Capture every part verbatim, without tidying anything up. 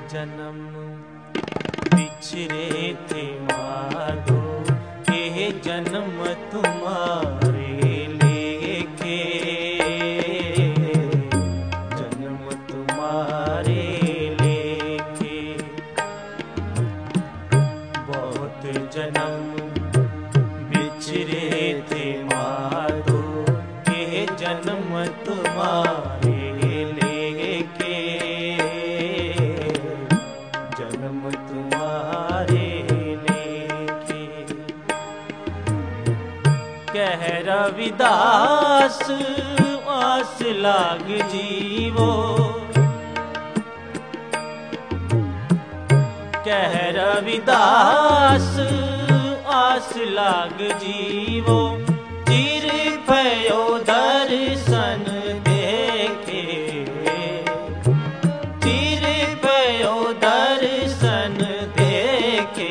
जन्म बिछरे थे माधो, ये जन्म तुम्हारे लेके, जन्म तुम्हारे लेके। बहुत जन्म बिछरे थे माधो, ये जन्म तुम्हारे लेके, जन्म तुम्हारे लेके। कह रविदास आस लाग जीवो, कह रविदास आस लाग जीवो, चिर भयो दर्शन देखे, चिर भयो दर्शन देखे।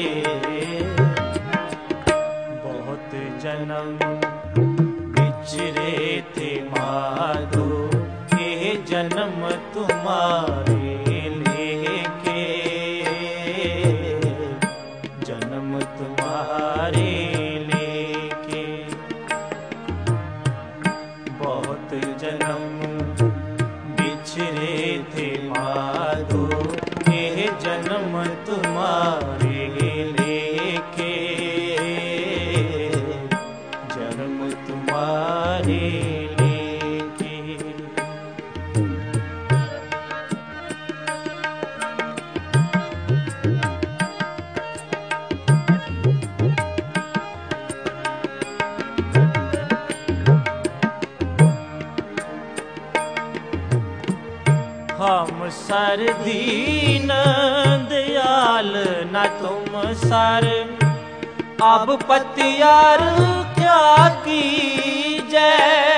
बहुत जन्म बिछरे थे माधो, ये जन्म तुम्हारे लेके, जन्म तुम्हारे लेके। बहुत जन्म बिछरे थे माधो, ये जन्म तुम्हारे लेके, जन्म तुम्हारे लेके। हम सर दीन दयाल न तुम सर, अब पतियार क्या कीजै।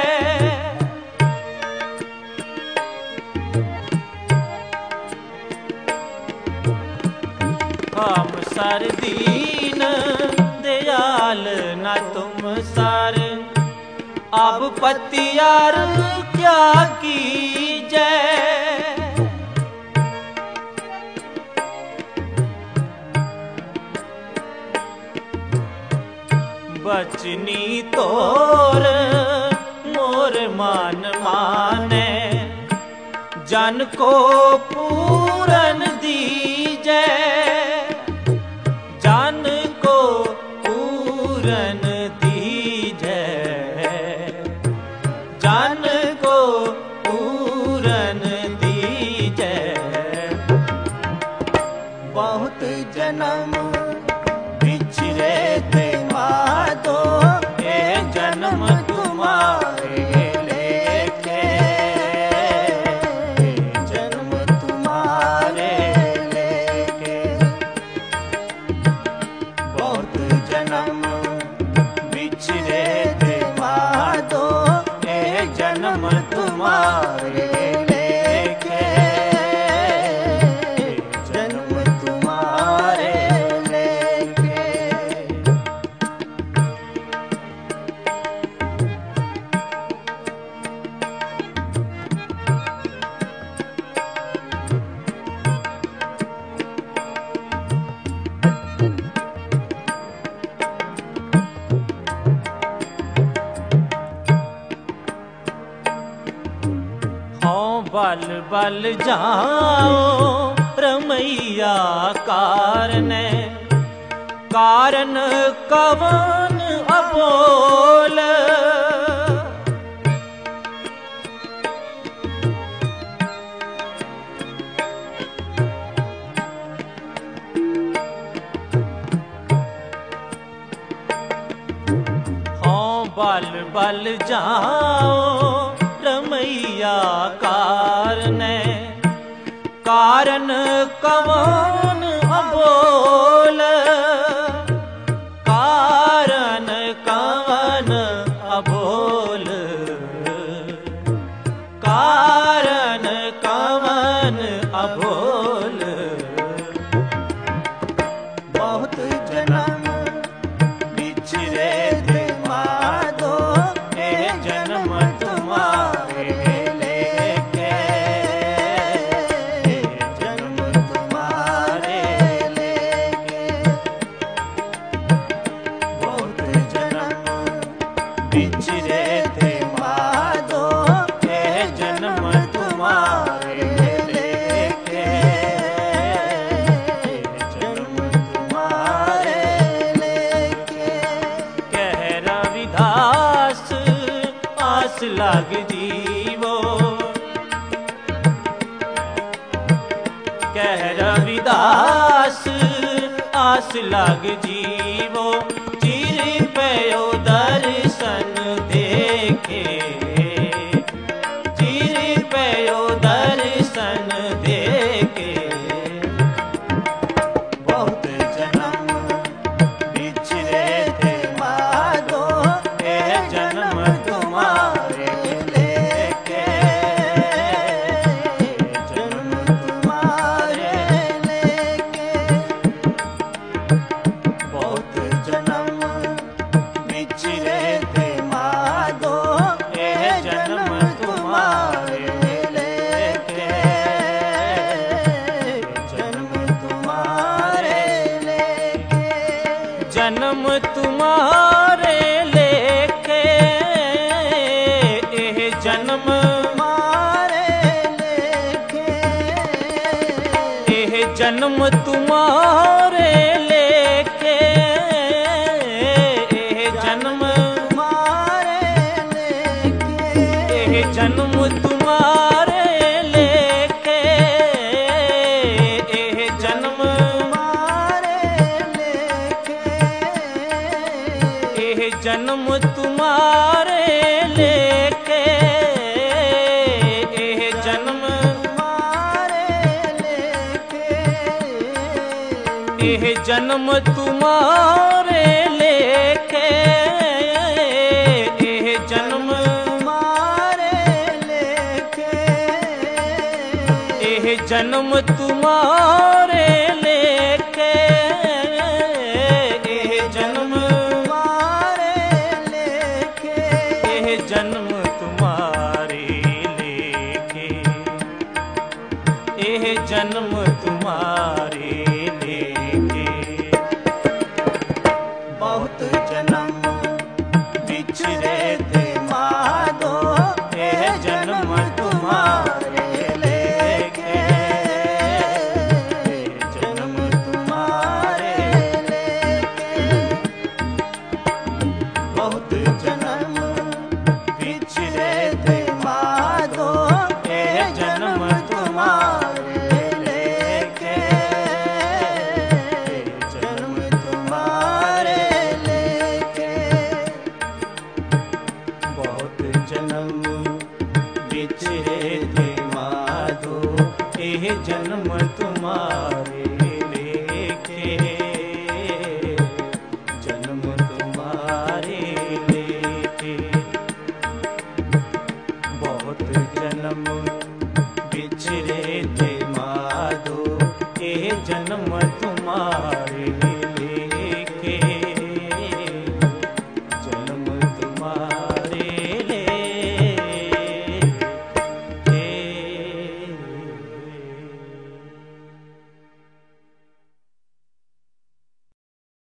हम सर दीन दयाल न तुम सर, अब पतियार क्या कीजै। बचनी तोर मोर मान माने, जन को पूरन दीजै, जन को पूरन दीजै, जन को पूरन दीजै। बहुत जन्म बिछरे थे माधो, ये जन्म तुम्हारे लेके, जन्म तुम्हारे लेके। बहुत जन्म बिछरे थे माधो, ये जन्म तुम्हारे लेके, जन्म तुम्हारे लेके। बल बल जाओ रमैया कारने, कारण कवन अबोल। हाँ बल बल जाओ रमैया कारने, कारण कवन अबोल, कारण कवन अबोल, कारण कवन अबोल। बहुत जन्म बिछरे थे माधो, ये जन्म तुम्हारे लेके, जन्म तुम्हारे लाग जीवो। कह रविदास आस लाग जीवो, चिर पयो दर्शन देखे, चिर पयो दर्शन देखे। बहुत जन्म बिछड़े थे माधो, ए जन्म तुम्हारे लेके, जन्म तुम्हारे लेके। बहुत जन्म बिछड़े थे माधो, ए जन्म तुम्हारे लेके, जन्म तुम्हारे लेके। जन्म तुम्हारे लेके, एह जन्म तुम्हारे लेके, एह जन्म तुम्हारे लेके, एह जन्म तुम्हारे लेके, एह जन्म तुम्हारे लेके, एह जन्म तुम्हारे लेके, एह जन्म तुम्हारे लेके, एह जन्म तुम्हारे लेके, एह जन्म तुम्हारे लेके, एह जन्म तुम्हारे लेके, एह जन्म तुम्हारे लेके, एह जन्म तुम्हारे लेके, एह जन्म तुम्हारे लेके, एह जन्म तुम्हारे लेके। बहुत जन्म बिछड़े थे माधो, एह जन्म तुम्हारे लेके, जन्म तुम्हारे लेके। बहुत जन्म बिछड़े थे माधो, एह जन्म तुम्हारे लेके, जन्म तुम्हारे लेके। बहुत जन्म